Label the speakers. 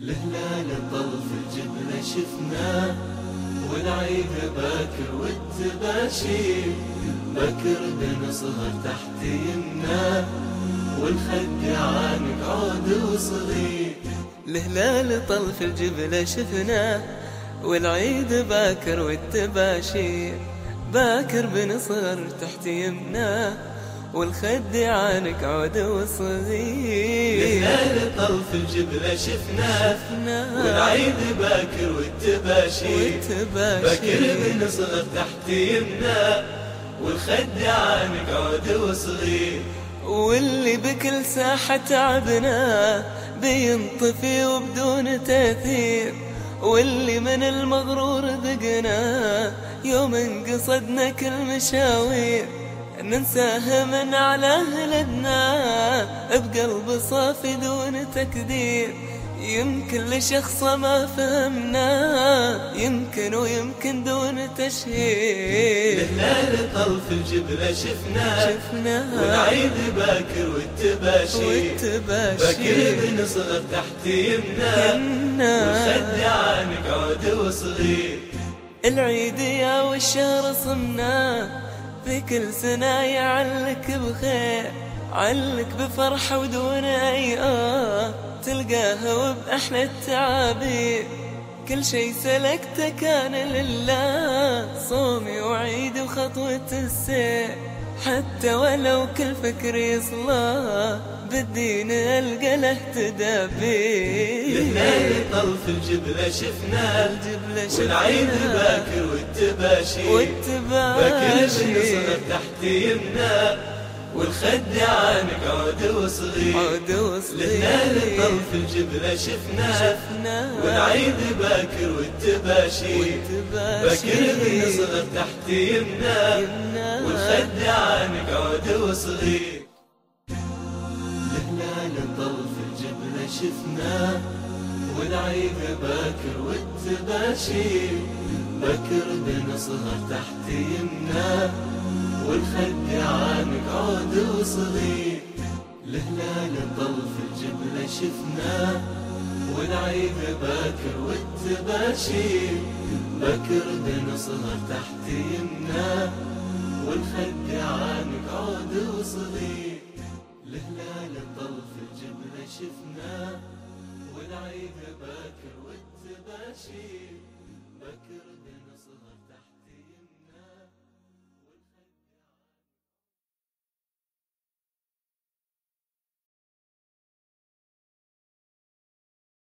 Speaker 1: لهلال طلف الجبلة شفناه، والعيد باكر والتباشير، بكر بن صغر تحت يمناه، والخد عانق عود وصغير.
Speaker 2: لهلال طلف الجبلة شفناه، والعيد باكر والتباشير، باكر بن صغر تحت يمناه، والخد عانق عود وصغير.
Speaker 1: لهلال طلف الجبلة شفناه، والعيد باكر والتباشير، بكر بن صغر تحت يمناه، والخد عانق عود وصغير.
Speaker 2: واللي بكل ساحة تعبناه بينطفي وبدون تأثير، واللي من المغرور ذقناه يوم انقصدنا كل مشاوير، ننساه من على هلدنا بقلب صافي دون تكدير. يمكن لشخص ما فهمناه، يمكن ويمكن دون تشهير.
Speaker 1: لهلال طلف الجبلة شفناه، والعيد باكر والتباشير، بكر بن صغر تحت يمناه، والخد عانق عود وصغير.
Speaker 2: العيد يا والشهر صمناه، في كل سنة يعلك بخير، علك بفرحة ودون أي تلقاها وبأحلى التعابير. كل شي سلكته كان لله، صومي وعيد وخطوة السير، حتى ولو كل فكر يصلاه بالدين ألقى له تدابير.
Speaker 1: لهلال طلف الجبلة شفناه، والعيد باكر والتباشير، بكر بن صغر تحت يمناه، والخد عانق عود وصغير. لهلال طلف الجبلة شفناه، والعيد باكر والتباشير، بكر بن صغر تحت يمناه، والخد عانق عود وصغير. لهلال طلف الجبلة شفناه، والعيد باكر والتباشير، بكر بن صغر تحت يمناه، والخد عانق عود وصغير. لهلال طلف الجبلة شفناه، والعيد باكر والتباشير، بكر بن صغر تحت يمناه، والخد عانق عود وصغير. لهلال طلف الجبلة شفناه، والعيد باكر والتباشير، بكر